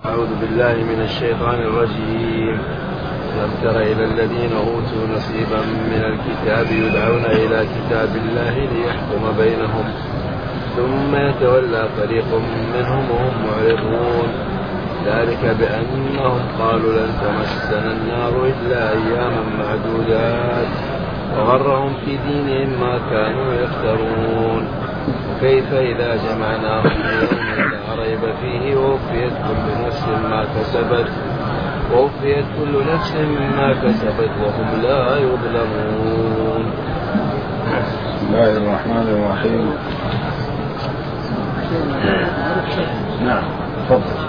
أعوذ بالله من الشيطان الرجيم. ألم تر إلى الذين أوتوا نصيبا من الكتاب يدعون إلى كتاب الله ليحكم بينهم ثم يتولى فريق منهم وهم معرضون ذلك بأنهم قالوا لن تمسنا النار إلا أياما معدودات وغرهم في دينهم ما كانوا يفترون وكيف إذا جمعناهم ليوم لا ريب فيه ووفيت كل نفس ما كسبت وهم لا يظلمون. بسم الله الرحمن الرحيم. نعم تفضل.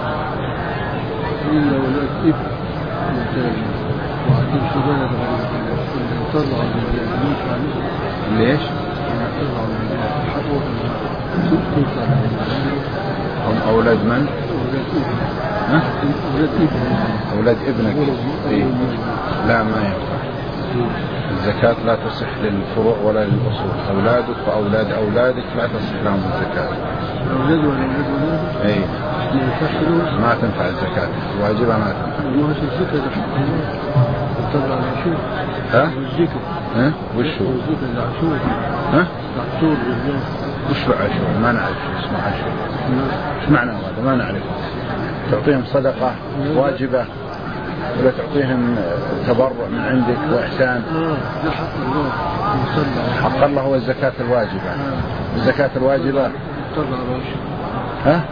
ليش؟ هم أولاد من؟ أولاد ابنك. إيه؟ لا ما ينفع. الزكاة لا تصح للفروع ولا للأصول. أولادك وأولاد أولادك لا تصح لهم الزكاة. أولاد ولا أولاد؟ إيه ما تنفع الزكاة واجبة ما تنفع. ها؟ ها؟ وشو؟ ها؟ وشو عاشور؟ ما نعرف شو اسمه عاشور. ايش معنى هذا؟ ما نعرف. تعطيهم صدقة واجبة ولا تعطيهم تبرع من عندك وإحسان؟ حق الله هو الزكاة الواجبة. الزكاة الواجبة ها؟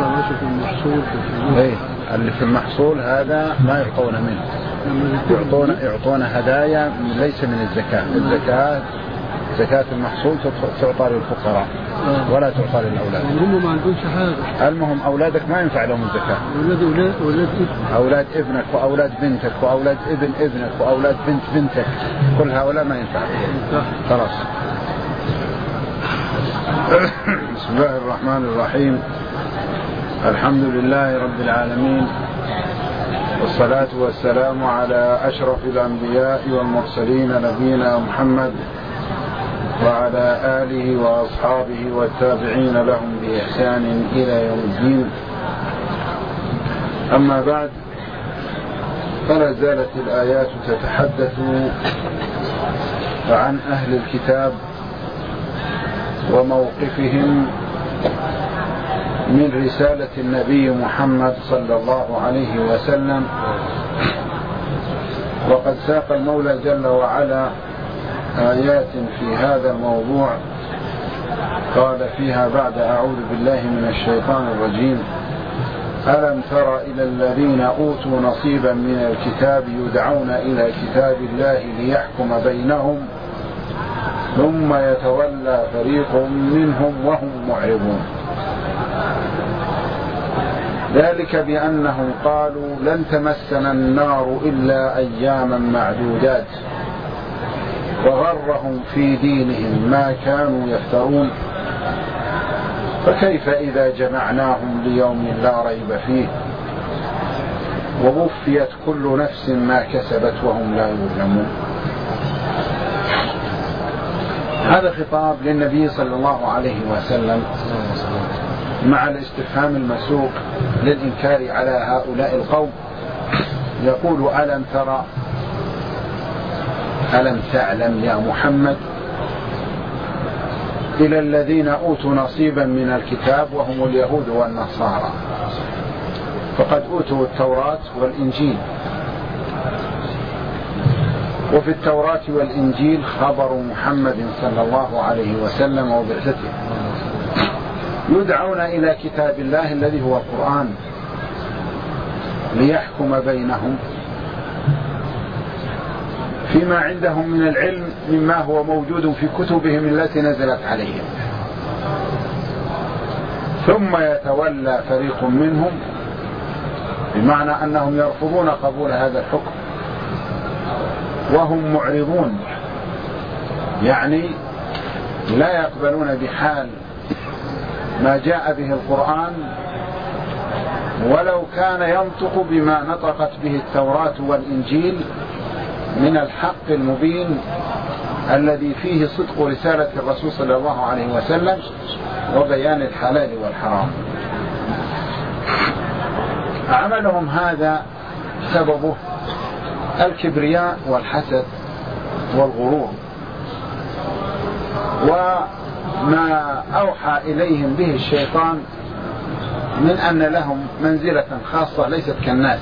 ايه اللي في المحصول هذا ما يعطون منه، يعطون هدايا ليس من الزكاة. الزكاة زكاة المحصول تعطى للفقراء ولا تعطى للأولاد. هم ما عندهمش حاجة. المهم أولادك ما ينفع لهم الزكاة. أولاد ابنك وأولاد بنتك وأولاد ابن ابنك وأولاد بنت بنتك كل هؤلاء ما ينفع. خلاص. بسم الله الرحمن الرحيم. الحمد لله رب العالمين والصلاة والسلام على أشرف الأنبياء والمرسلين نبينا محمد وعلى آله وأصحابه والتابعين لهم بإحسان إلى يوم الدين. أما بعد، فلا زالت الآيات تتحدث عن أهل الكتاب وموقفهم من رسالة النبي محمد صلى الله عليه وسلم. وقد ساق المولى جل وعلا آيات في هذا الموضوع قال فيها بعد أعوذ بالله من الشيطان الرجيم: ألم تر إلى الذين أوتوا نصيبا من الكتاب يدعون إلى كتاب الله ليحكم بينهم ثم يتولى فريق منهم وهم معرضون ذلك بأنهم قالوا لن تمسنا النار إلا أياما معدودات وغرهم في دينهم ما كانوا يفترون فكيف إذا جمعناهم ليوم لا ريب فيه ووفيت كل نفس ما كسبت وهم لا يظلمون. هذا خطاب للنبي صلى الله عليه وسلم مع الاستفهام المسوق للإنكار على هؤلاء القوم. يقول: ألم ترى، ألم تعلم يا محمد إلى الذين أوتوا نصيبا من الكتاب وهم اليهود والنصارى، فقد أوتوا التوراة والإنجيل، وفي التوراة والإنجيل خبر محمد صلى الله عليه وسلم وبعثته، يدعون إلى كتاب الله الذي هو القرآن ليحكم بينهم فيما عندهم من العلم مما هو موجود في كتبهم التي نزلت عليهم، ثم يتولى فريق منهم، بمعنى أنهم يرفضون قبول هذا الحكم وهم معرضون، يعني لا يقبلون بحال ما جاء به القرآن ولو كان ينطق بما نطقت به التوراة والإنجيل من الحق المبين الذي فيه صدق رسالة الرسول صلى الله عليه وسلم وبيان الحلال والحرام. عملهم هذا سببه الكبرياء والحسد والغرور، وما أوحى إليهم به الشيطان من أن لهم منزلة خاصة ليست كالناس.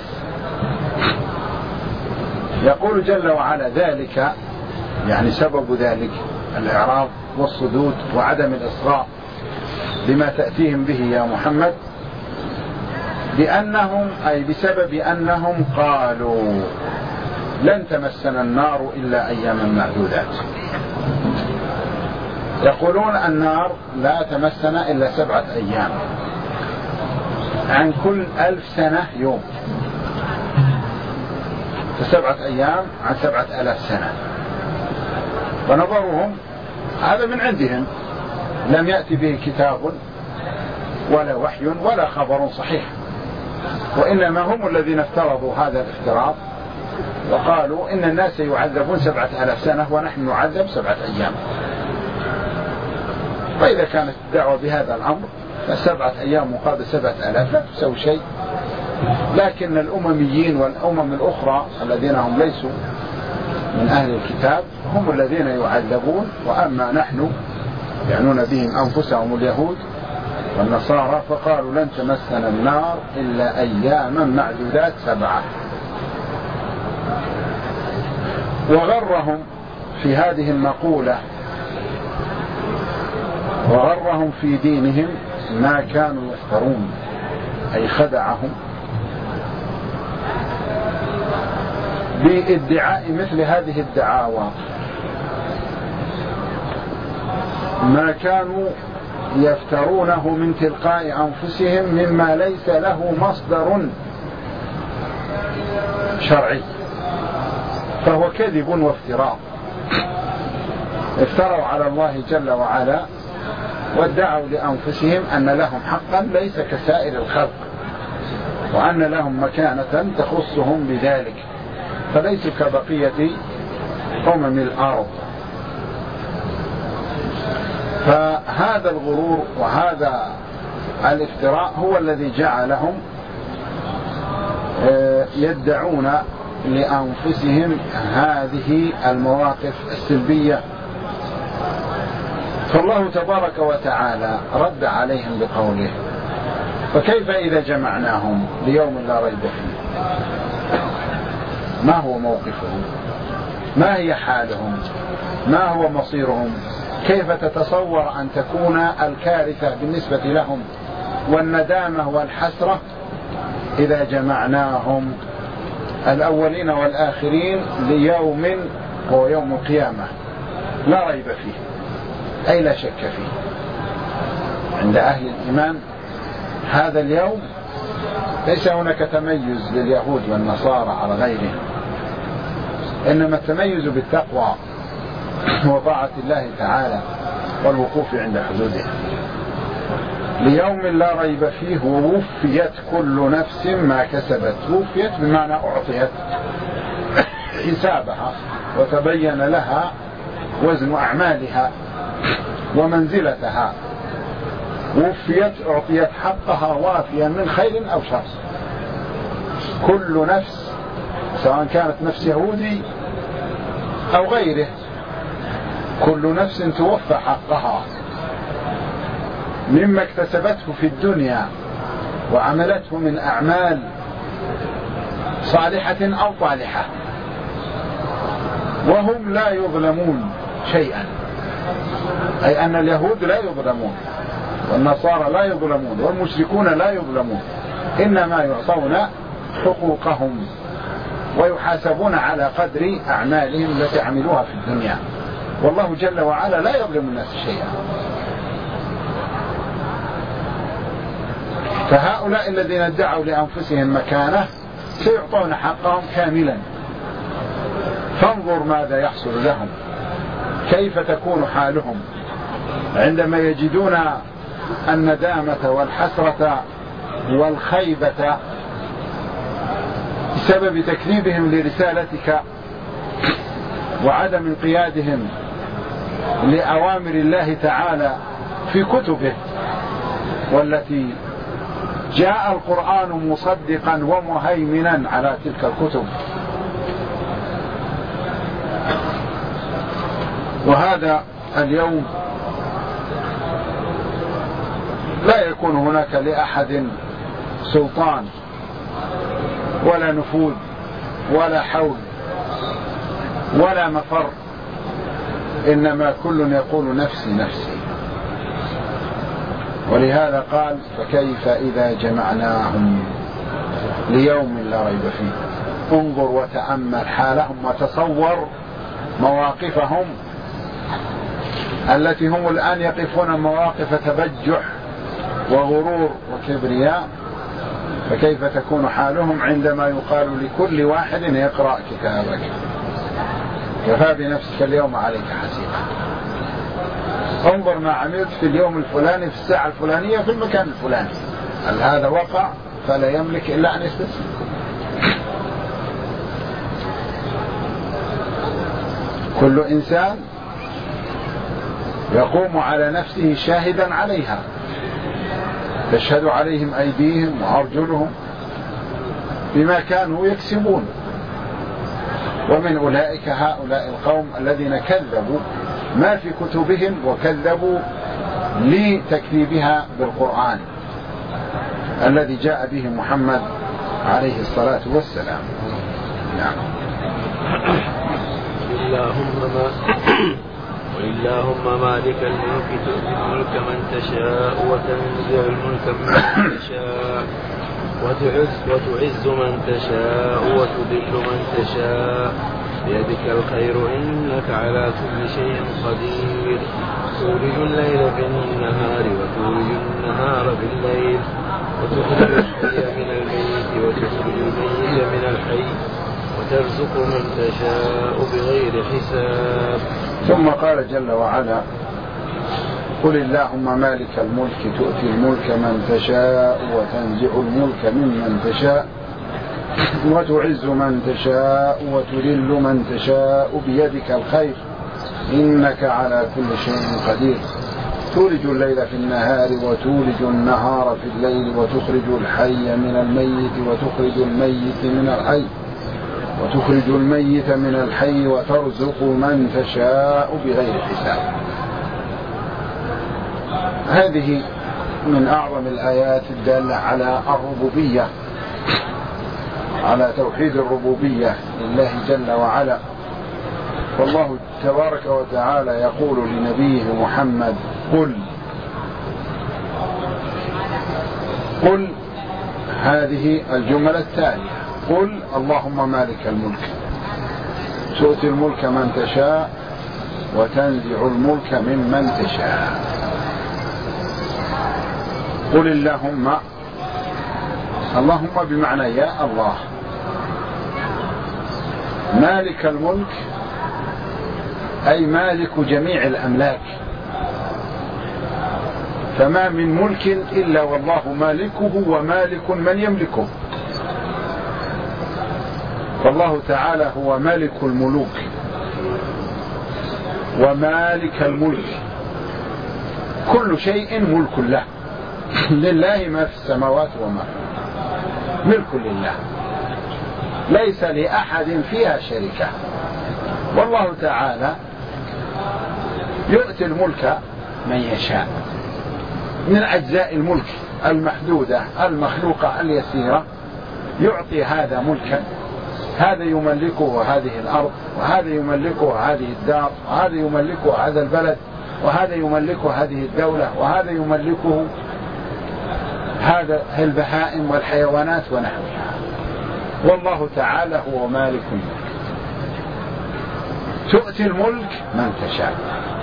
يقول جل وعلا ذلك، يعني سبب ذلك الإعراض والصدود وعدم الإصغاء بما تأتيهم به يا محمد، بأنهم أي بسبب أنهم قالوا لن تمسنا النار إلا أياما معدودات. يقولون النار لا تمسنا إلا 7 أيام، عن كل 1000 سنة يوم، ف7 أيام عن 7000 سنة. ونظرهم هذا من عندهم، لم يأتي به كتاب ولا وحي ولا خبر صحيح، وإنما هم الذين افترضوا هذا الافتراض وقالوا إن الناس يعذبون 7000 سنة ونحن نعذب 7 أيام. وإذا كانت الدعوة بهذا الأمر ف7 أيام مقابل 7000 لا تسوي شيء. لكن الأمميين والأمم الأخرى الذين هم ليسوا من أهل الكتاب هم الذين يعذبون، وأما نحن يعنون بهم أنفسهم اليهود والنصارى فقالوا لن تمسنا النار إلا أياما معدودات 7. وغرهم في هذه المقولة وغرهم في دينهم ما كانوا يفترون، أي خدعهم بادعاء مثل هذه الدعاوى، ما كانوا يفترونه من تلقاء أنفسهم مما ليس له مصدر شرعي، فهو كذب وافتراء. افتروا على الله جل وعلا وادعوا لأنفسهم أن لهم حقا ليس كسائر الخلق، وأن لهم مكانة تخصهم بذلك، فليسوا كبقية أمم الأرض. فهذا الغرور وهذا الافتراء هو الذي جعلهم يدعون لأنفسهم هذه المواقف السلبية. فالله تبارك وتعالى رد عليهم بقوله: فكيف إذا جمعناهم ليوم لا ريب فيه؟ ما هو موقفهم؟ ما هي حالهم؟ ما هو مصيرهم؟ كيف تتصور أن تكون الكارثة بالنسبة لهم والندامة والحسرة إذا جمعناهم الأولين والآخرين ليوم هو يوم القيامة لا ريب فيه، أي لا شك فيه عند أهل الإيمان. هذا اليوم ليس هناك تميز لليهود والنصارى على غيرهم، إنما التميز بالتقوى وطاعة الله تعالى والوقوف عند حدوده. ليوم لا ريب فيه ووفيت كل نفس ما كسبت. وفيت بمعنى أعطيت حسابها وتبين لها وزن أعمالها ومنزلتها. وفيت أعطيت حقها وافيا من خير أو شر. كل نفس سواء كانت نفس يهودي أو غيره، كل نفس توفى حقها مما اكتسبته في الدنيا وعملته من أعمال صالحة أو طالحة، وهم لا يظلمون شيئا. أي أن اليهود لا يظلمون والنصارى لا يظلمون والمشركون لا يظلمون، إنما يعطون حقوقهم ويحاسبون على قدر أعمالهم التي عملوها في الدنيا، والله جل وعلا لا يظلم الناس شيئا. فهؤلاء الذين ادعوا لأنفسهم مكانة سيعطون حقهم كاملا. فانظر ماذا يحصل لهم، كيف تكون حالهم عندما يجدون الندامة والحسرة والخيبة بسبب تكذيبهم لرسالتك وعدم انقيادهم لأوامر الله تعالى في كتبه، والتي جاء القرآن مصدقا ومهيمنا على تلك الكتب. وهذا اليوم لا يكون هناك لأحد سلطان ولا نفوذ ولا حول ولا مفر، إنما كل يقول نفسي نفسي. ولهذا قال فكيف إذا جمعناهم ليوم لا ريب فيه. انظر وتأمل حالهم وتصور مواقفهم التي هم الآن يقفون مواقف تبجح وغرور وكبرياء، فكيف تكون حالهم عندما يقال لكل واحد اقرأ كتابك كفى بنفسك اليوم عليك حسيبا. انظر ما عملت في اليوم الفلاني في الساعة الفلانية في المكان الفلاني، هل هذا وقع؟ فلا يملك إلا أن يستسلم. كل إنسان يقوم على نفسه شاهدا عليها، تشهد عليهم أيديهم وأرجلهم بما كانوا يكسبون. ومن أولئك هؤلاء القوم الذين كذبوا ما في كتبهم وكذبوا لتكذيبها بالقرآن الذي جاء به محمد عليه الصلاة والسلام. نعم. اللهم مالك الملك تؤتي الملك من تشاء وتنزع الملك من تشاء وتعز من تشاء وتذل من تشاء بيدك الخير إنك على كل شيء قدير. تولج الليل في النهار وتولج النهار في الليل وتخرج الحي من الميت وتخرج الميت من الحي وترزق من تشاء بغير حساب. ثم قال جل وعلا قل اللهم مالك الملك تؤتي الملك من تشاء وتنزع الملك ممن تشاء وتعز من تشاء وتذل من تشاء بيدك الخير إنك على كل شيء قدير. تولج الليل في النهار وتولج النهار في الليل وتخرج الحي من الميت وتخرج الميت من الحي وتخرج الميت من الحي وترزق من تشاء بغير حساب. هذه من أعظم الآيات الدالة على الربوبية، على توحيد الربوبية لله جل وعلا. والله تبارك وتعالى يقول لنبيه محمد قل هذه الجملة التالية: قل اللهم مالك الملك تؤتي الملك من تشاء وتنزع الملك ممن تشاء. قل اللهم بمعنى يا الله. مالك الملك أي مالك جميع الأملاك، فما من ملك إلا والله مالكه ومالك من يملكه. فالله تعالى هو مالك الملوك ومالك الملك، كل شيء ملك له، لله ما في السماوات وما ملك لله، ليس لأحد فيها شركة. والله تعالى يؤتي الملك من يشاء من أجزاء الملك المحدودة المخلوقة اليسيرة، يعطي هذا ملكا، هذا يملكه هذه الأرض، وهذا يملكه هذه الدار، وهذا يملكه هذا البلد، وهذا يملكه هذه الدولة، وهذا يملكه هذا البهائم والحيوانات ونحوها. والله تعالى هو مالك الملك. تؤتي الملك من تشاء،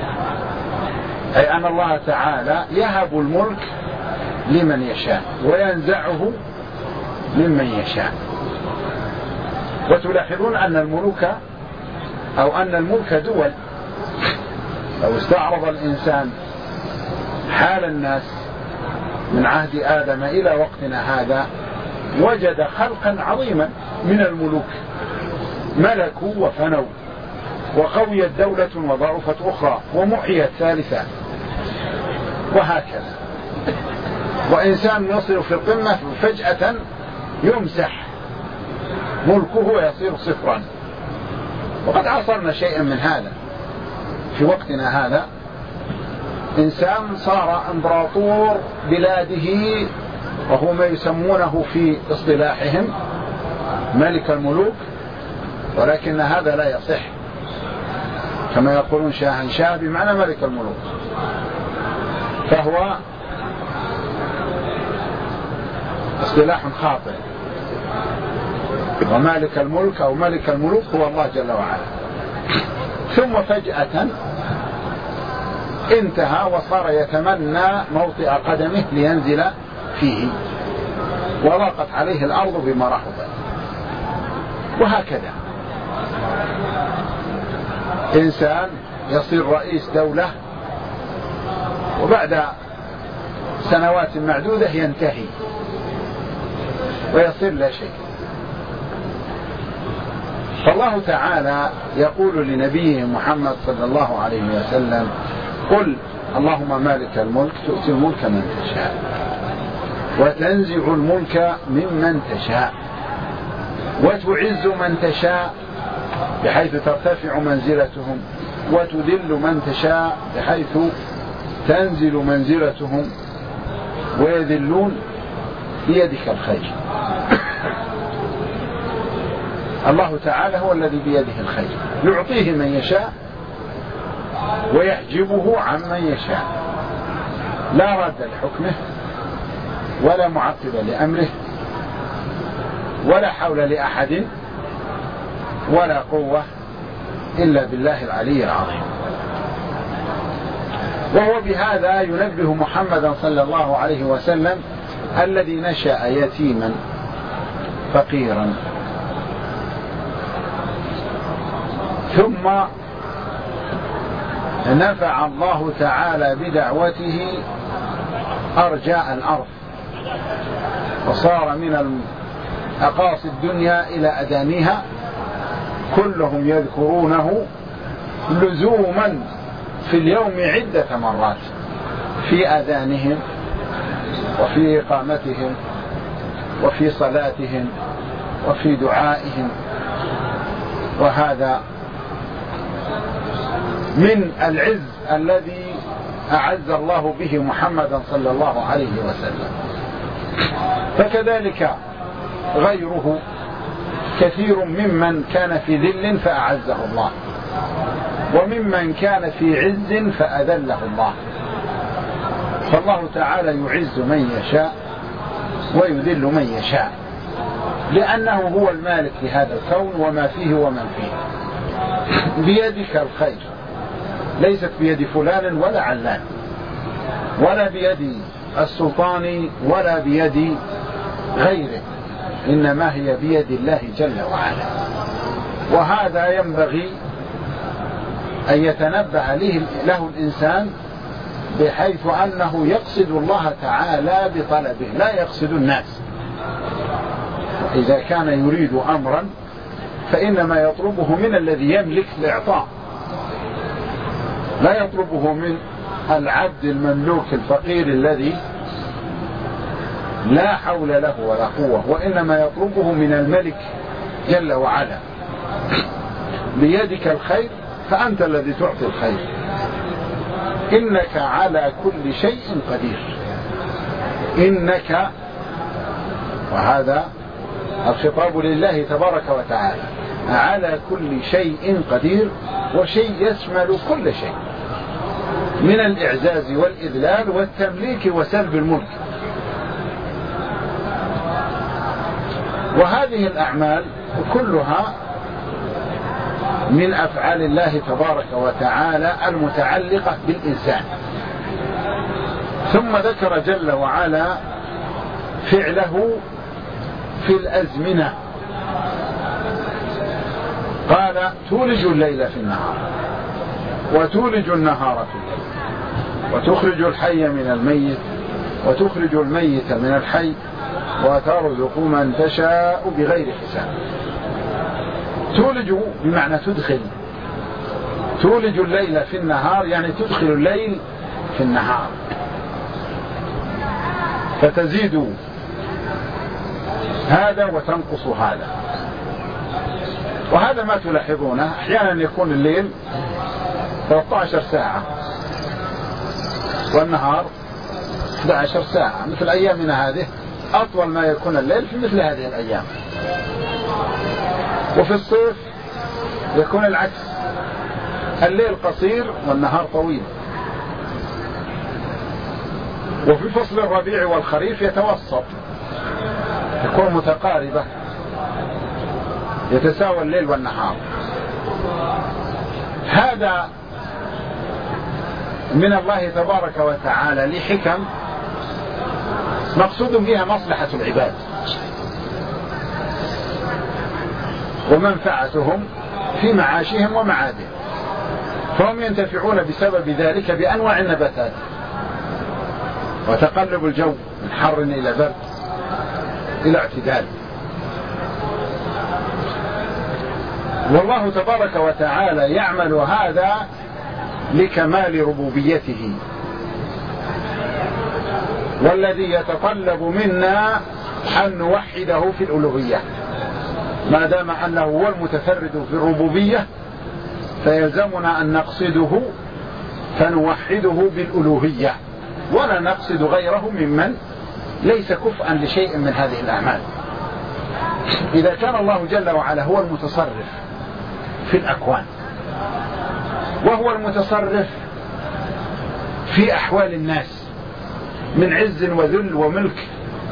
أي أن الله تعالى يهب الملك لمن يشاء وينزعه ممن يشاء. وتلاحظون أن الملوك أو أن الملك دول. لو استعرض الإنسان حال الناس من عهد آدم إلى وقتنا هذا وجد خلقا عظيما من الملوك، ملكوا وفنوا، وقويت دولة وضعفت أخرى، ومحيت ثالثة، وهكذا. وإنسان يصل في القمة فجأة يمسح ملكه ويصير صفرا. وقد عاصرنا شيئا من هذا في وقتنا هذا. إنسان صار إمبراطور بلاده، وهو ما يسمونه في اصطلاحهم ملك الملوك، ولكن هذا لا يصح، كما يقولون شاهنشاه بمعنى ملك الملوك، فهو اصطلاح خاطئ. ومالك الملك أو ملك الملوك هو الله جل وعلا. ثم فجأة انتهى وصار يتمنى موطئ قدمه لينزل فيه، وضاقت عليه الأرض بما رحبت. وهكذا إنسان يصير رئيس دولة وبعد سنوات معدودة ينتهي ويصير لا شيء. فالله تعالى يقول لنبيه محمد صلى الله عليه وسلم: قل اللهم مالك الملك تؤتي الملك من تشاء وتنزع الملك ممن تشاء وتعز من تشاء بحيث ترتفع منزلتهم وتذل من تشاء بحيث تنزل منزلتهم ويذلون بيدك الخير. الله تعالى هو الذي بيده الخير، يعطيه من يشاء ويحجبه عمن يشاء، لا راد لحكمه ولا معقب لأمره ولا حول لأحد ولا قوة إلا بالله العلي العظيم. وهو بهذا ينبه محمدا صلى الله عليه وسلم الذي نشأ يتيما فقيرا، ثم نفع الله تعالى بدعوته أرجاء الأرض، وصار من أقاصي الدنيا إلى أدانيها كلهم يذكرونه لزوما في اليوم عدة مرات في أذانهم وفي إقامتهم وفي صلاتهم وفي دعائهم. وهذا من العز الذي أعز الله به محمدا صلى الله عليه وسلم. فكذلك غيره كثير ممن كان في ذل فأعزه الله، وممن كان في عز فأذله الله. فالله تعالى يعز من يشاء ويذل من يشاء، لأنه هو المالك لهذا الكون وما فيه ومن فيه. بيدك الخير، ليست بيد فلان ولا علان ولا بيد السلطان ولا بيد غيره، إنما هي بيد الله جل وعلا. وهذا ينبغي أن يتنبه له الإنسان، بحيث أنه يقصد الله تعالى بطلبه لا يقصد الناس. إذا كان يريد أمرا فإنما يطلبه من الذي يملك الإعطاء، لا يطلبه من العبد المملوك الفقير الذي لا حول له ولا قوة، وإنما يطلبه من الملك جل وعلا. بيدك الخير فأنت الذي تعطي الخير، إنك على كل شيء قدير. إنك، وهذا الخطاب لله تبارك وتعالى، على كل شيء قدير، وشيء يشمل كل شيء من الإعزاز والإذلال والتمليك وسلب الملك. وهذه الأعمال كلها من أفعال الله تبارك وتعالى المتعلقة بالإنسان. ثم ذكر جل وعلا فعله في الأزمنة، قال: تولج الليل في النهار وتولج النهار في الليل وتخرج الحي من الميت وتخرج الميت من الحي وترزق من تشاء بغير حساب. تولج بمعنى تدخل، تولج الليل في النهار يعني تدخل الليل في النهار. فتزيد هذا وتنقص هذا. وهذا ما تلاحظونه أحيانا يكون الليل 13 ساعة والنهار 11 ساعة، مثل أيامنا هذه أطول ما يكون الليل في مثل هذه الأيام. وفي الصيف يكون العكس، الليل قصير والنهار طويل. وفي فصل الربيع والخريف يتوسط، يكون متقاربة، يتساوى الليل والنهار. هذا من الله تبارك وتعالى لحكم مقصود بها مصلحة العباد ومنفعتهم في معاشهم ومعادهم، فهم ينتفعون بسبب ذلك بأنواع النباتات وتقلب الجو من حر إلى برد إلى اعتدال. والله تبارك وتعالى يعمل هذا لكمال ربوبيته، والذي يتطلب منا أن نوحده في الألوهية. ما دام أنه هو المتفرد في الربوبية فيلزمنا أن نقصده فنوحده بالألوهية، ولا نقصد غيره ممن ليس كفءا لشيء من هذه الأعمال. إذا كان الله جل وعلا هو المتصرف في الأكوان وهو المتصرف في أحوال الناس من عز وذل وملك،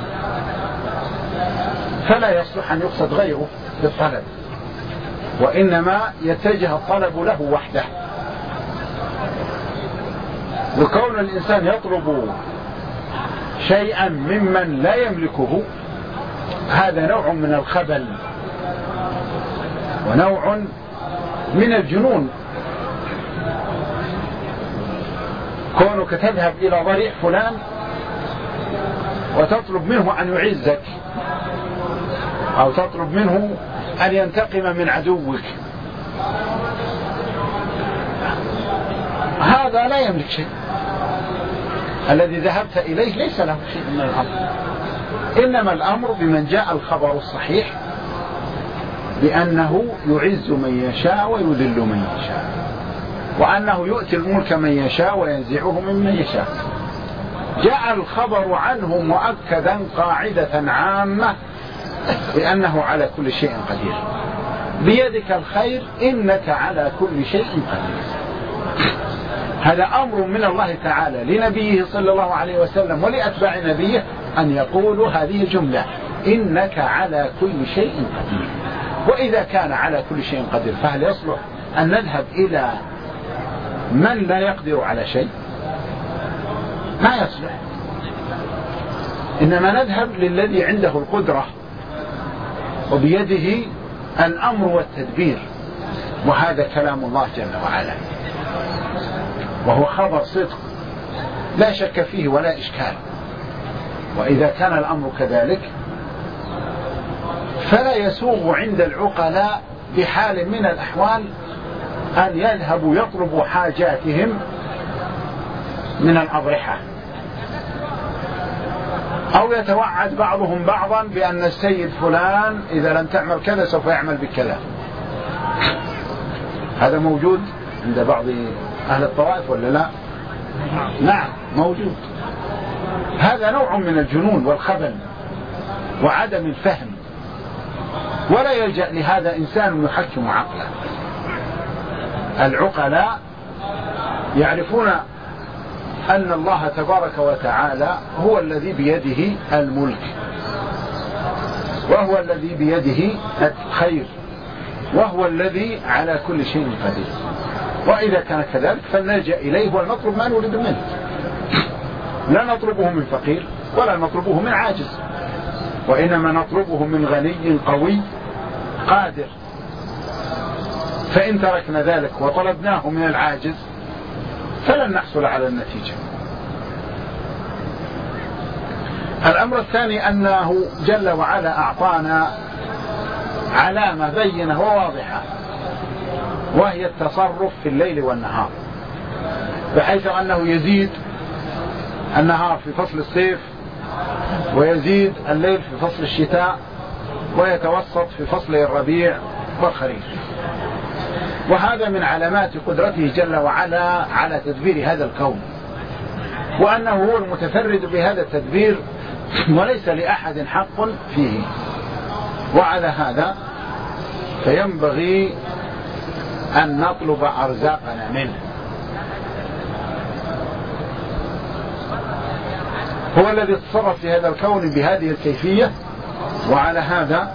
فلا يصلح أن يقصد غيره بالطلب، وإنما يتجه الطلب له وحده. وكون الإنسان يطلب شيئا ممن لا يملكه هذا نوع من الخبل ونوع من الجنون. كونك تذهب إلى ضريح فلان وتطلب منه أن يعزك أو تطلب منه أن ينتقم من عدوك، هذا لا يملك شيء. الذي ذهبت إليه ليس له شيء من الأمر، إنما الأمر بمن جاء الخبر الصحيح بأنه يعز من يشاء ويذل من يشاء، وأنه يؤتي الملك من يشاء وينزعه ممن يشاء. جاء الخبر عنه مؤكدا قاعدة عامة بأنه على كل شيء قدير. بيدك الخير إنك على كل شيء قدير. هذا أمر من الله تعالى لنبيه صلى الله عليه وسلم ولأتباع نبيه أن يقولوا هذه الجملة: إنك على كل شيء قدير. وإذا كان على كل شيء قدير فهل يصلح أن نذهب إلى من لا يقدر على شيء؟ ما يصلح، إنما نذهب للذي عنده القدرة وبيده الأمر والتدبير. وهذا كلام الله جل وعلا، وهو خبر صدق لا شك فيه ولا إشكال. وإذا كان الأمر كذلك فلا يسوغ عند العقلاء بحال من الأحوال أن يذهبوا يطلبوا حاجاتهم من الأضرحة، أو يتوعد بعضهم بعضا بأن السيد فلان إذا لم تعمل كذا سوف يعمل بكذا. هذا موجود عند بعض أهل الطوائف ولا لا؟ نعم موجود. هذا نوع من الجنون والخبل وعدم الفهم، ولا يلجأ لهذا إنسان يحكم عقله. العقلاء يعرفون أن الله تبارك وتعالى هو الذي بيده الملك، وهو الذي بيده الخير، وهو الذي على كل شيء قدير. وإذا كان كذلك فلنلجأ إليه ونطلب ما نريد منه، لا نطلبه من فقير ولا نطلبه من عاجز، وإنما نطلبه من غني قوي قادر. فإن تركنا ذلك وطلبناه من العاجز فلن نحصل على النتيجة. الأمر الثاني أنه جل وعلا أعطانا علامة بينة وواضحة، وهي التصرف في الليل والنهار، بحيث أنه يزيد النهار في فصل الصيف ويزيد الليل في فصل الشتاء ويتوسط في فصل الربيع والخريف. وهذا من علامات قدرته جل وعلا على تدبير هذا الكون، وأنه هو المتفرد بهذا التدبير وليس لأحد حق فيه. وعلى هذا فينبغي أن نطلب أرزاقنا منه. هو الذي تصرف في هذا الكون بهذه الكيفية، وعلى هذا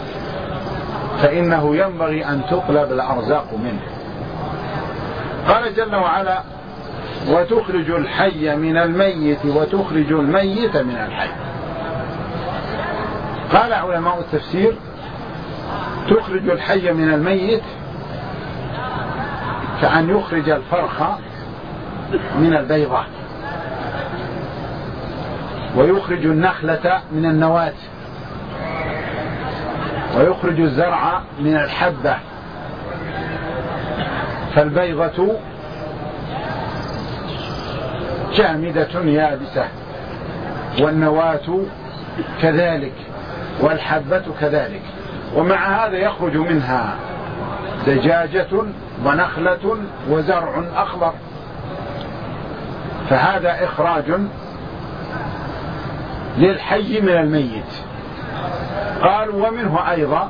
فإنه ينبغي أن تطلب الأرزاق منه. قال جل وعلا: وتخرج الحي من الميت وتخرج الميت من الحي. قال علماء التفسير: تخرج الحي من الميت كأن يخرج الفرخ من البيضة، ويخرج النخلة من النواة، ويخرج الزرع من الحبة. فالبيضة جامدة يابسة، والنواة كذلك، والحبة كذلك، ومع هذا يخرج منها دجاجة ونخلة وزرع أخضر. فهذا إخراج للحي من الميت. قالوا: ومنه أيضا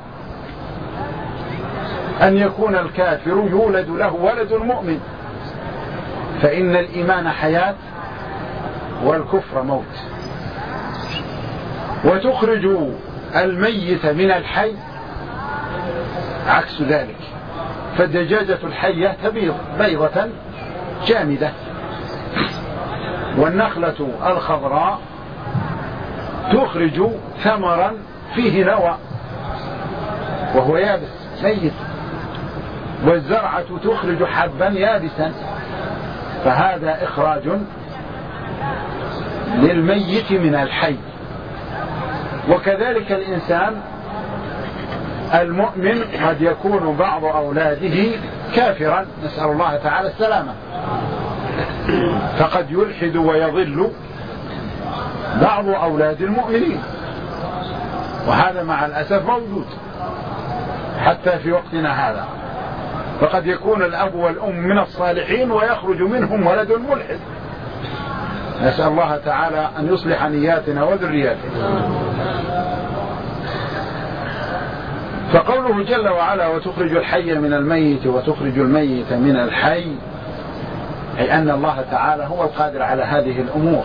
أن يكون الكافر يولد له ولد المؤمن، فإن الإيمان حياة والكفر موت. وتخرج الميت من الحي عكس ذلك، فالدجاجة الحية تبيض بيضة جامدة، والنخلة الخضراء تخرج ثمرا فيه نوى وهو يابس ميت، والزرعة تخرج حبا يابسا. فهذا إخراج للميت من الحي. وكذلك الإنسان المؤمن قد يكون بعض أولاده كافرا، نسأل الله تعالى السلامة، فقد يلحد ويضل بعض أولاد المؤمنين، وهذا مع الأسف موجود حتى في وقتنا هذا. فقد يكون الأب والأم من الصالحين ويخرج منهم ولد ملحد، نسأل الله تعالى أن يصلح نياتنا وذرياتنا. فقوله جل وعلا: وتخرج الحي من الميت وتخرج الميت من الحي، أي أن الله تعالى هو القادر على هذه الأمور،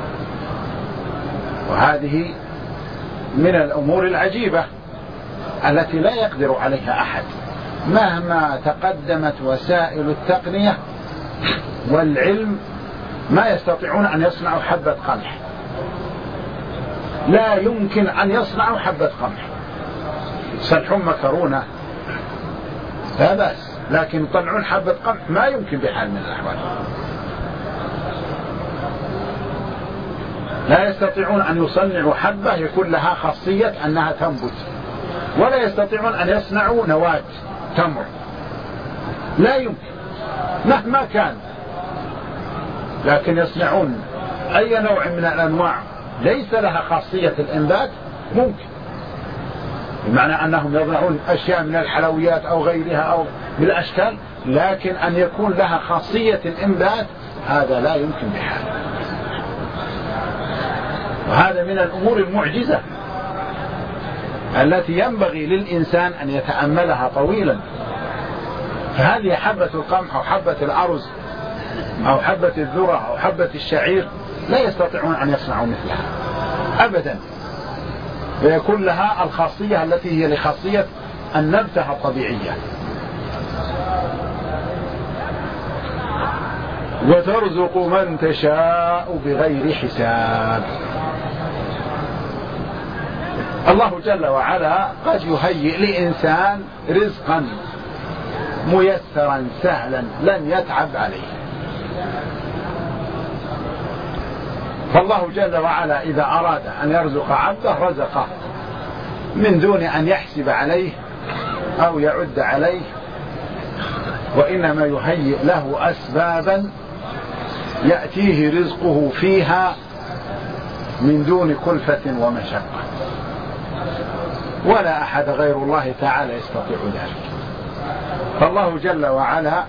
وهذه من الأمور العجيبة التي لا يقدر عليها أحد مهما تقدمت وسائل التقنية والعلم. ما يستطيعون أن يصنعوا حبة قمح، لا يمكن أن يصنعوا حبة قمح. يصنعون مكرونة لا بأس، لكن يطلعون حبة قمح ما يمكن بحال من الأحوال. لا يستطيعون أن يصنعوا حبة يكون لها خاصية أنها تنبت، ولا يستطيعون أن يصنعوا نواة تمر، لا يمكن مهما كان. لكن يصنعون أي نوع من الأنواع ليس لها خاصية الإنبات ممكن، بمعنى أنهم يضعون أشياء من الحلويات أو غيرها أو بالأشكال، لكن أن يكون لها خاصية الإنبات هذا لا يمكن بحال. وهذا من الأمور المعجزة التي ينبغي للإنسان أن يتأملها طويلا. فهذه حبة القمح أو حبة الأرز أو حبة الذرة أو حبة الشعير لا يستطيعون أن يصنعوا مثلها أبدا، ويكون لها الخاصية التي هي لخاصية النبتة الطبيعية. وترزق من تشاء بغير حساب. الله جل وعلا قد يهيئ لإنسان رزقا ميسرا سهلا لن يتعب عليه. فالله جل وعلا إذا أراد أن يرزق عبده رزقه من دون أن يحسب عليه أو يعد عليه، وإنما يهيئ له أسبابا يأتيه رزقه فيها من دون كلفة ومشقة، ولا أحد غير الله تعالى يستطيع ذلك. فالله جل وعلا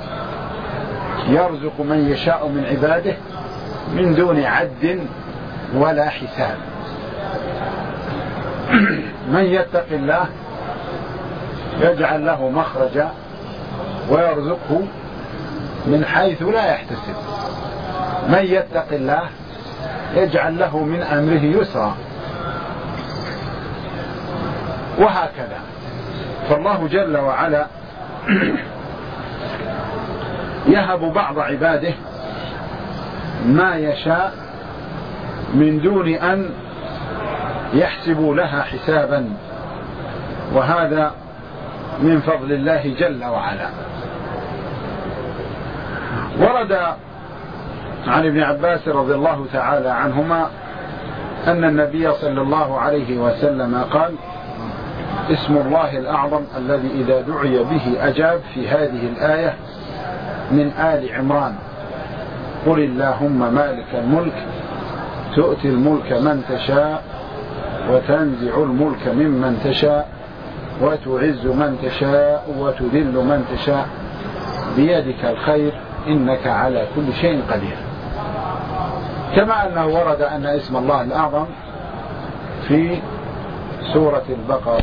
يرزق من يشاء من عباده من دون عد ولا حساب. من يتق الله يجعل له مخرجا ويرزقه من حيث لا يحتسب. من يتق الله يجعل له من أمره يسرا، وهكذا. فالله جل وعلا يهب بعض عباده ما يشاء من دون أن يحسبوا لها حسابا، وهذا من فضل الله جل وعلا. ورد عن ابن عباس رضي الله تعالى عنهما أن النبي صلى الله عليه وسلم قال: اسم الله الأعظم الذي إذا دعي به أجاب، في هذه الآية من آل عمران: قل اللهم مالك الملك تؤتي الملك من تشاء وتنزع الملك ممن تشاء وتعز من تشاء وتذل من تشاء بيدك الخير إنك على كل شيء قدير. كما أنه ورد أن اسم الله الأعظم في سورة البقرة: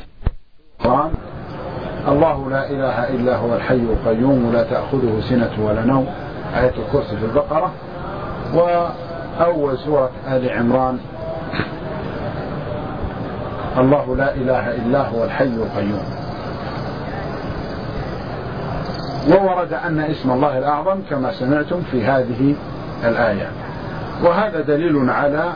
الله لا إله إلا هو الحي القيوم لا تأخذه سنة ولا نوم، آية الكرسي في البقرة. وأول سورة آل عمران: الله لا إله إلا هو الحي القيوم. وورد أن اسم الله الأعظم كما سمعتم في هذه الآية، وهذا دليل على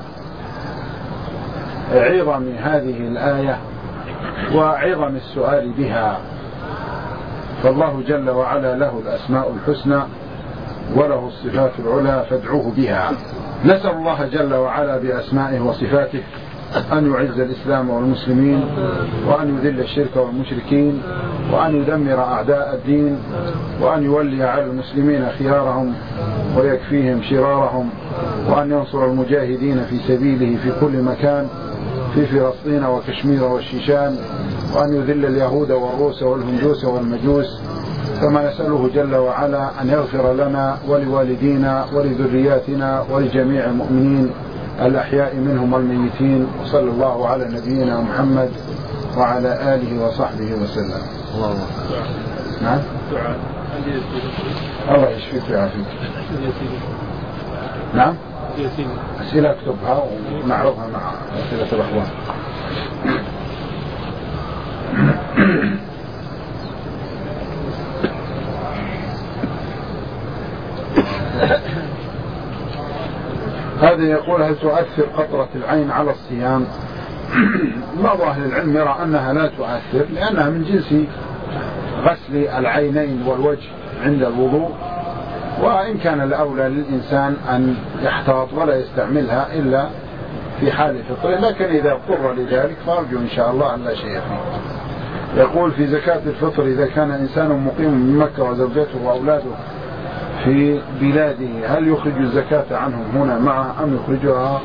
عظم هذه الآية وعظم السؤال بها. فالله جل وعلا له الأسماء الحسنى وله الصفات العلى فادعوه بها. نسأل الله جل وعلا بأسمائه وصفاته أن يعز الإسلام والمسلمين، وأن يذل الشرك والمشركين، وأن يدمر أعداء الدين، وأن يولي على المسلمين خيارهم ويكفيهم شرارهم، وأن ينصر المجاهدين في سبيله في كل مكان في فلسطين وكشمير والشيشان، وأن يذل اليهود والروس والهندوس والمجوس. كما نسأله جل وعلا أن يغفر لنا ولوالدينا ولذرياتنا ولجميع المؤمنين الأحياء منهم والميتين. وصلى الله على نبينا محمد وعلى آله وصحبه وسلم. نعم. الله يشفيك ويعافيك. نعم. أسئلة اكتبها ونعرضها مع أسئلة الأخوان. هذا يقول: هل تؤثر قطرة العين على الصيام؟ بعض أهل العلم يرى أنها لا تؤثر، لأنها من جنس غسل العينين والوجه عند الوضوء، وإن كان الأولى للإنسان أن يحتاط ولا يستعملها إلا في حال فطره، لكن إذا اضطر لذلك فأرجو إن شاء الله أن لا شيء فيه. يقول: في زكاة الفطر إذا كان إنسان مقيم من مكة وزوجته وأولاده في بلاده، هل يخرج الزكاة عنهم هنا معه أم يخرجها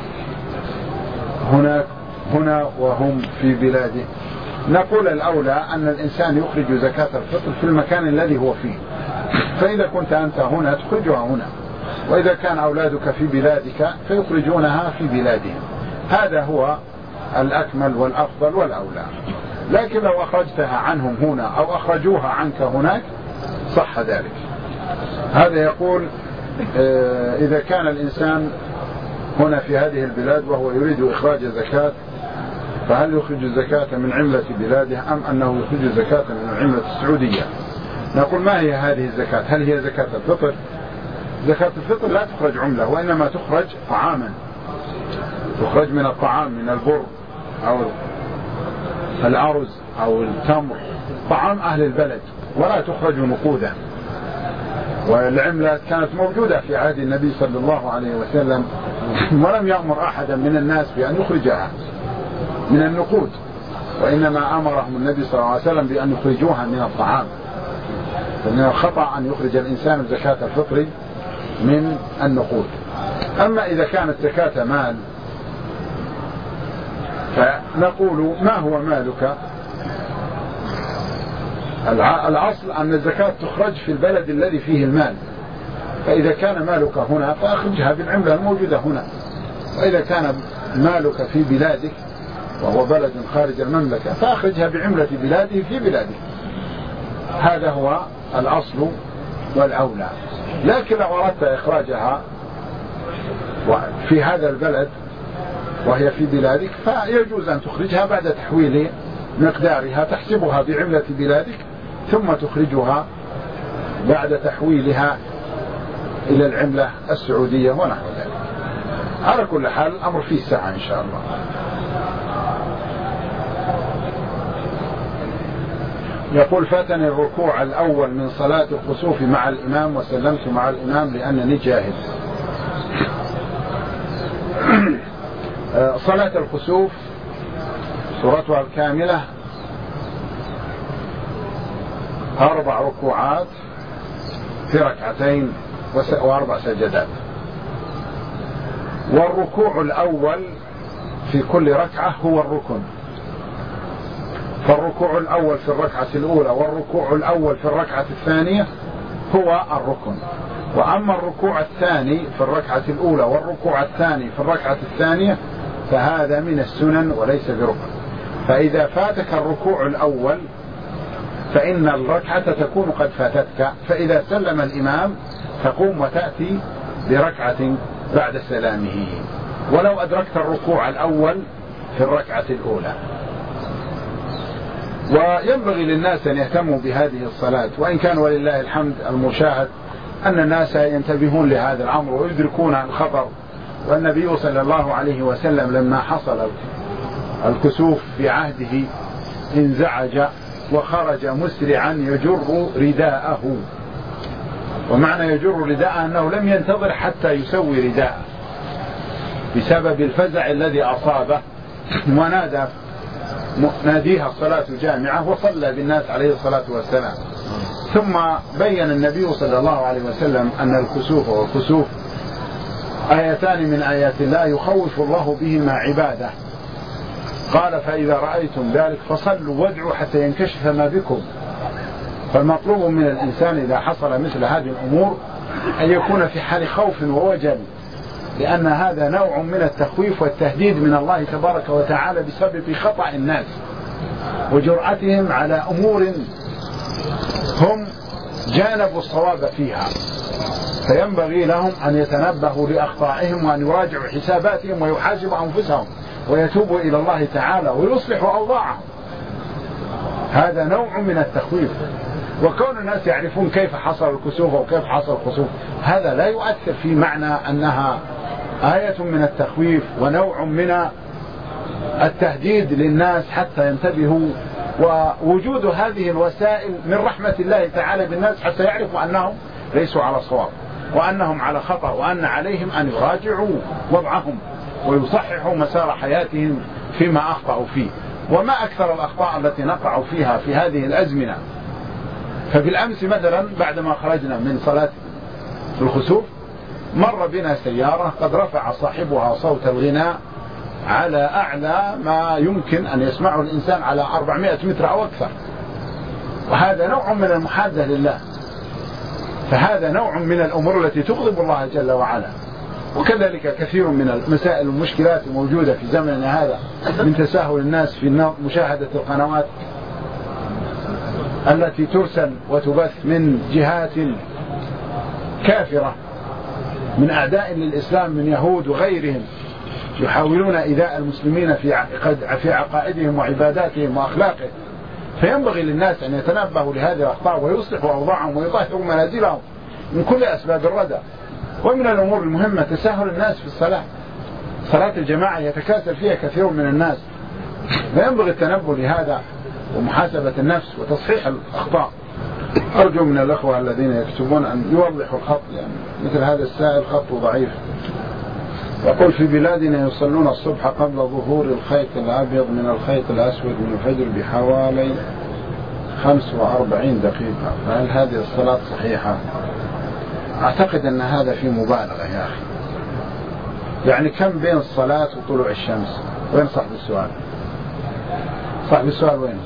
هنا وهم في بلاده؟ نقول الأولى أن الإنسان يخرج زكاة الفطر في المكان الذي هو فيه، فإذا كنت أنت هنا تخرجها هنا، وإذا كان أولادك في بلادك فيخرجونها في بلادهم. هذا هو الأكمل والأفضل والأولى. لكن لو أخرجتها عنهم هنا أو أخرجوها عنك هناك صح ذلك. هذا يقول: إذا كان الإنسان هنا في هذه البلاد وهو يريد إخراج الزكاة، فهل يخرج الزكاة من عملة بلاده أم أنه يخرج الزكاة من عملة السعودية؟ نقول: ما هي هذه الزكاة؟ هل هي زكاة الفطر؟ زكاة الفطر لا تخرج عملة، وإنما تخرج طعاما، تخرج من الطعام، من البر أو الأرز أو التمر، طعام أهل البلد، ولا تخرج نقودا. والعملة كانت موجودة في عهد النبي صلى الله عليه وسلم، ولم يأمر أحدا من الناس بأن يخرجها من النقود، وإنما أمرهم النبي صلى الله عليه وسلم بأن يخرجوها من الطعام. فمن الخطأ أن يخرج الإنسان زكاة الفطر من النقود. أما إذا كانت زكاة مال فنقول ما هو مالك؟ الأصل أن الزكاة تخرج في البلد الذي فيه المال، فإذا كان مالك هنا فأخرجها بالعملة الموجودة هنا، وإذا كان مالك في بلادك وهو بلد خارج المملكة فأخرجها بعملة بلاده في بلاده. هذا هو الأصل والأولى. لكن لو أردت إخراجها في هذا البلد وهي في بلادك فيجوز أن تخرجها بعد تحويل مقدارها، تحسبها بعملة بلادك ثم تخرجها بعد تحويلها إلى العملة السعودية ونحو ذلك. على كل حال الأمر فيه سعة إن شاء الله. يقول فاتني الركوع الأول من صلاة الخسوف مع الإمام وسلمت مع الإمام لأنني جاهل. صلاة الخسوف سورتها الكاملة 4 ركوعات في ركعتين و4 سجدات، والركوع الأول في كل ركعة هو الركن، فالركوع الأول في الركعة الأولى والركوع الأول في الركعة الثانية هو الركن، وأما الركوع الثاني في الركعة الأولى والركوع الثاني في الركعة الثانية فهذا من السنن وليس بركن. فإذا فاتك الركوع الأول فإن الركعة تكون قد فاتتك، فإذا سلم الإمام تقوم وتأتي بركعة بعد سلامه، ولو أدركت الركوع الأول في الركعة الأولى. وينبغي للناس أن يهتموا بهذه الصلاة، وإن كان ولله الحمد المشاهد أن الناس ينتبهون لهذا الأمر ويدركون الخطر. والنبي صلى الله عليه وسلم لما حصل الكسوف في عهده انزعج وخرج مسرعا يجر رداءه، ومعنى يجر رداءه أنه لم ينتظر حتى يسوي رداءه بسبب الفزع الذي أصابه، ونادى ناديها الصلاة جامعة وصلى بالناس عليه الصلاة والسلام. ثم بين النبي صلى الله عليه وسلم أن الكسوف والكسوف آيتان من آيات الله يخوف الله بهما عباده، قال فإذا رأيتم ذلك فصلوا وادعوا حتى ينكشف ما بكم. فالمطلوب من الإنسان إذا حصل مثل هذه الأمور أن يكون في حال خوف ووجل، لأن هذا نوع من التخويف والتهديد من الله تبارك وتعالى بسبب خطأ الناس وجرأتهم على أمور هم جانبوا الصواب فيها، فينبغي لهم أن يتنبهوا لأخطائهم وأن يراجعوا حساباتهم ويحاسبوا أنفسهم ويتوبوا إلى الله تعالى ويصلحوا أوضاعهم. هذا نوع من التخويف. وكون الناس يعرفون كيف حصل الكسوف وكيف حصل الخسوف هذا لا يؤثر في معنى أنها آية من التخويف ونوع من التهديد للناس حتى ينتبهوا. ووجود هذه الوسائل من رحمة الله تعالى بالناس حتى يعرفوا أنهم ليسوا على صواب وأنهم على خطأ، وأن عليهم أن يراجعوا وضعهم ويصححوا مسار حياتهم فيما أخطأوا فيه. وما أكثر الأخطاء التي نقع فيها في هذه الأزمنة. فبالأمس مثلا بعدما خرجنا من صلاة الخسوف مر بنا سيارة قد رفع صاحبها صوت الغناء على أعلى ما يمكن أن يسمعه الإنسان، على 400 متر أو أكثر، وهذا نوع من المحادة لله. فهذا نوع من الأمور التي تغضب الله جل وعلا. وكذلك كثير من المسائل والمشكلات الموجودة في زمننا هذا من تساهل الناس في مشاهدة القنوات التي ترسل وتبث من جهات كافرة من أعداء للإسلام من يهود وغيرهم، يحاولون إيذاء المسلمين في عقائدهم وعباداتهم وأخلاقهم. فينبغي للناس أن يتنبهوا لهذه الأخطاء ويصلحوا أوضاعهم ويطهروا منازلهم من كل أسباب الردى. ومن الأمور المهمة تساهل الناس في الصلاة. صلاة الجماعة يتكاسل فيها كثير من الناس، فينبغي التنبه لهذا ومحاسبة النفس وتصحيح الأخطاء. أرجو من الأخوة الذين يكتبون أن يوضحوا الخط، يعني مثل هذا السائل خطه ضعيف. يقول في بلادنا يصلون الصبح قبل ظهور الخيط الأبيض من الخيط الأسود من الفجر بحوالي 45 دقيقة، فهل هذه الصلاة صحيحة؟ أعتقد أن هذا في مبالغة يا أخي. يعني كم بين الصلاة وطلوع الشمس؟ وين صاحب السؤال؟ صاحب السؤال وين؟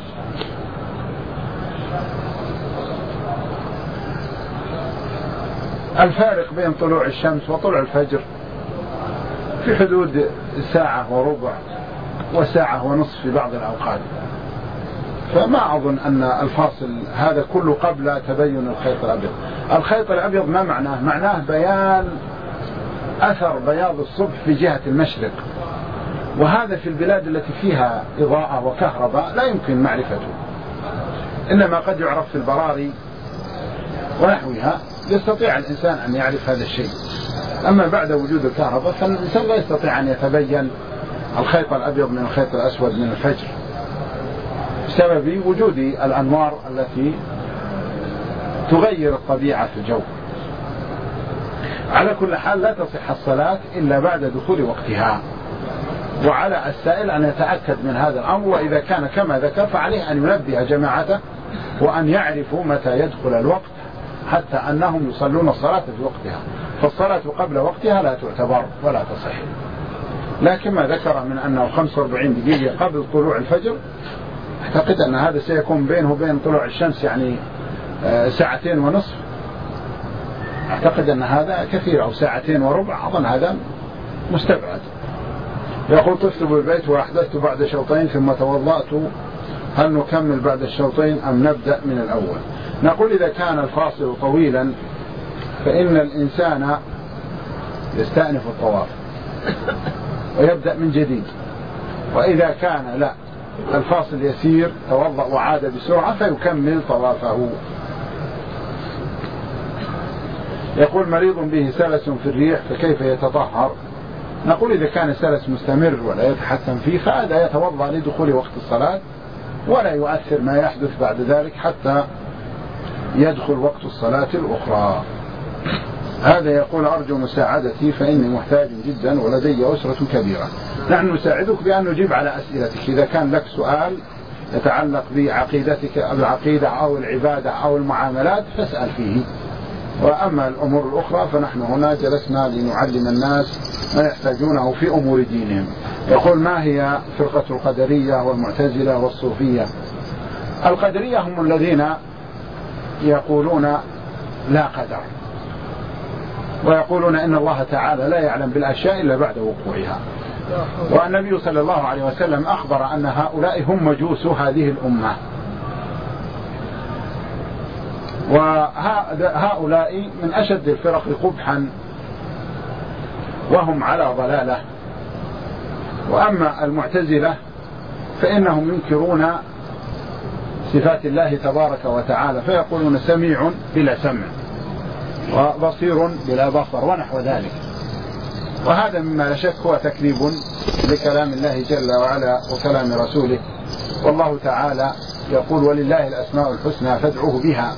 الفارق بين طلوع الشمس وطلوع الفجر في حدود ساعة وربع وساعة ونصف في بعض الأوقات، فما أظن أن الفاصل هذا كله قبل تبين الخيط الأبيض. الخيط الأبيض ما معناه؟ معناه بيان أثر بياض الصبح في جهة المشرق، وهذا في البلاد التي فيها إضاءة وكهرباء لا يمكن معرفته، إنما قد يعرف في البراري ونحوها يستطيع الإنسان أن يعرف هذا الشيء. أما بعد وجود الكهرباء فالإنسان لا يستطيع أن يتبين الخيط الأبيض من الخيط الأسود من الفجر بسبب وجود الأنوار التي تغير الطبيعة في الجو. على كل حال لا تصح الصلاة إلا بعد دخول وقتها، وعلى السائل أن يتأكد من هذا الأمر، وإذا كان كما ذكر فعليه أن ينبه جماعته وأن يعرفوا متى يدخل الوقت حتى أنهم يصلون الصلاة في وقتها، فالصلاة قبل وقتها لا تعتبر ولا تصح. لكن ما ذكر من أنه 45 دقيقة قبل طلوع الفجر أعتقد أن هذا سيكون بينه وبين طلوع الشمس يعني 2.5 ساعة، أعتقد أن هذا كثير، أو 2.25 ساعة، أظن هذا مستبعد. يقول طفت بالبيت وأحدثت بعد شوطين ثم توضأت، هل نكمل بعد الشوطين أم نبدأ من الأول؟ نقول إذا كان الفاصل طويلا فإن الإنسان يستأنف الطواف ويبدأ من جديد، وإذا كان لا الفاصل يسير توضأ وعاد بسرعة فيكمل طوافه. يقول مريض به سلس في الريح فكيف يتطهر؟ نقول إذا كان السلس مستمر ولا يتحسن فيه فهذا يتوضأ لدخول وقت الصلاة ولا يؤثر ما يحدث بعد ذلك حتى يدخل وقت الصلاة الأخرى. هذا يقول أرجو مساعدتي فإني محتاج جدا ولدي أسرة كبيرة. نحن نساعدك بأن نجيب على أسئلتك. إذا كان لك سؤال يتعلق بعقيدتك أو العقيدة أو العبادة أو المعاملات فاسأل فيه، وأما الأمور الأخرى فنحن هنا جلسنا لنعلم الناس ما يحتاجونه في أمور دينهم. يقول ما هي فرقة القدرية والمعتزلة والصوفية؟ القدرية هم الذين يقولون لا قدر، ويقولون إن الله تعالى لا يعلم بالأشياء إلا بعد وقوعها، والنبي صلى الله عليه وسلم أخبر أن هؤلاء هم مجوس هذه الأمة، وهؤلاء من أشد الفرق قبحا وهم على ضلالة. وأما المعتزلة فإنهم ينكرون صفات الله تبارك وتعالى، فيقولون سميع بلا سمع وبصير بلا بصر ونحو ذلك، وهذا مما لا شك هو تكذيب لكلام الله جل وعلا وكلام رسوله. والله تعالى يقول ولله الأسماء الحسنى فادعوه بها،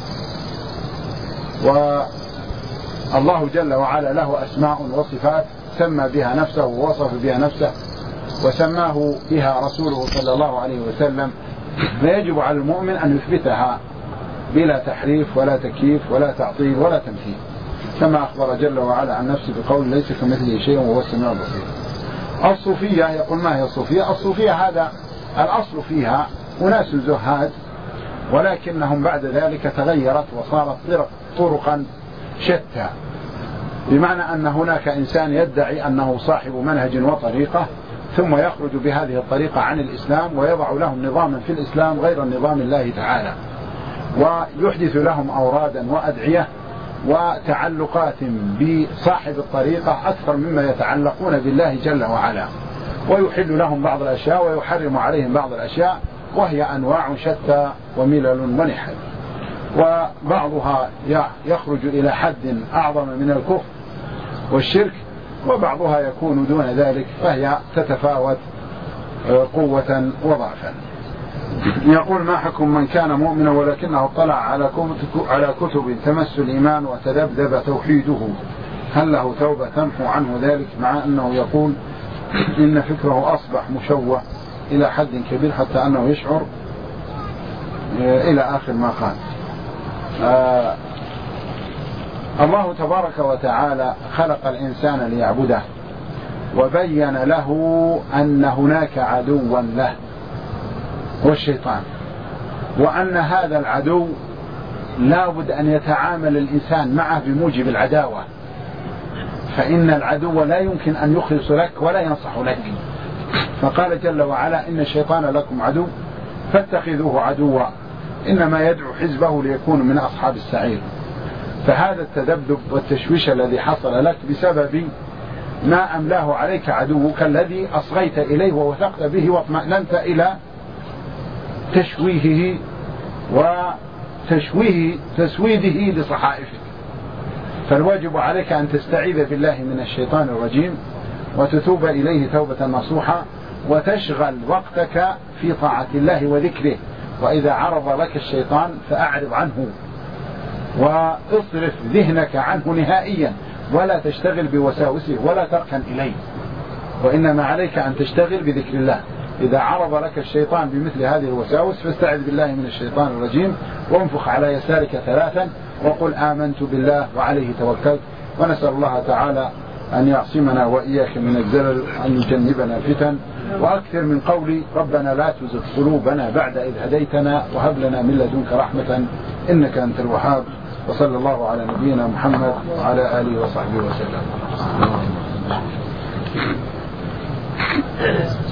والله جل وعلا له أسماء وصفات سمى بها نفسه ووصف بها نفسه وسماه بها رسوله صلى الله عليه وسلم، فيجب على المؤمن أن يثبتها بلا تحريف ولا تكييف ولا تعطيل ولا تمثيل، كما أخبر جل وعلا عن نفسه بقول ليس كمثله شيء وهو السميع البصير. الصوفية يقول ما هي الصوفية؟ الصوفية هذا الأصل فيها أناس زهاد، ولكنهم بعد ذلك تغيرت وصارت طرقا شتى، بمعنى أن هناك إنسان يدعي أنه صاحب منهج وطريقة ثم يخرج بهذه الطريقة عن الإسلام ويضع لهم نظاما في الإسلام غير النظام الله تعالى، ويحدث لهم أورادا وأدعية وتعلقات بصاحب الطريقة أكثر مما يتعلقون بالله جل وعلا، ويحل لهم بعض الأشياء ويحرم عليهم بعض الأشياء، وهي أنواع شتى وملل ونحل، وبعضها يخرج إلى حد أعظم من الكفر والشرك، وبعضها يكون دون ذلك، فهي تتفاوت قوة وضعفا. يقول ما حكم من كان مؤمنا ولكنه اطلع على كتب تمس الإيمان وتذبذب توحيده، هل له توبة تمحو عنه ذلك، مع أنه يقول إن فكره أصبح مشوه إلى حد كبير حتى أنه يشعر إلى آخر ما قال. الله تبارك وتعالى خلق الإنسان ليعبده وبين له أن هناك عدوا له، والشيطان، وأن هذا العدو لا بد أن يتعامل الإنسان معه بموجب العداوة، فإن العدو لا يمكن أن يخلص لك ولا ينصح لك. فقال جل وعلا إن الشيطان لكم عدو فاتخذوه عدوا إنما يدعو حزبه ليكونوا من أصحاب السعير. فهذا التذبذب والتشويش الذي حصل لك بسبب ما أملاه عليك عدوك الذي أصغيت إليه ووثقت به واطمأننت إلى تشويهه تسويده لصحائفك. فالواجب عليك أن تستعيذ بالله من الشيطان الرجيم وتتوب إليه توبة نصوحة، وتشغل وقتك في طاعة الله وذكره. وإذا عرض لك الشيطان فأعرض عنه واصرف ذهنك عنه نهائيا، ولا تشتغل بوساوسه ولا تركن إليه، وإنما عليك أن تشتغل بذكر الله. إذا عرض لك الشيطان بمثل هذه الوساوس فاستعذ بالله من الشيطان الرجيم وانفخ على يسارك 3 وقل آمنت بالله وعليه توكلت. ونسأل الله تعالى أن يعصمنا وإياك من الزلل، أن يجنبنا الفتن، وأكثر من قولي ربنا لا تزغ قلوبنا بعد إذ هديتنا وهب لنا من لدنك رحمة إنك أنت الوهاب. وصلى الله على نبينا محمد وعلى آله وصحبه وسلم.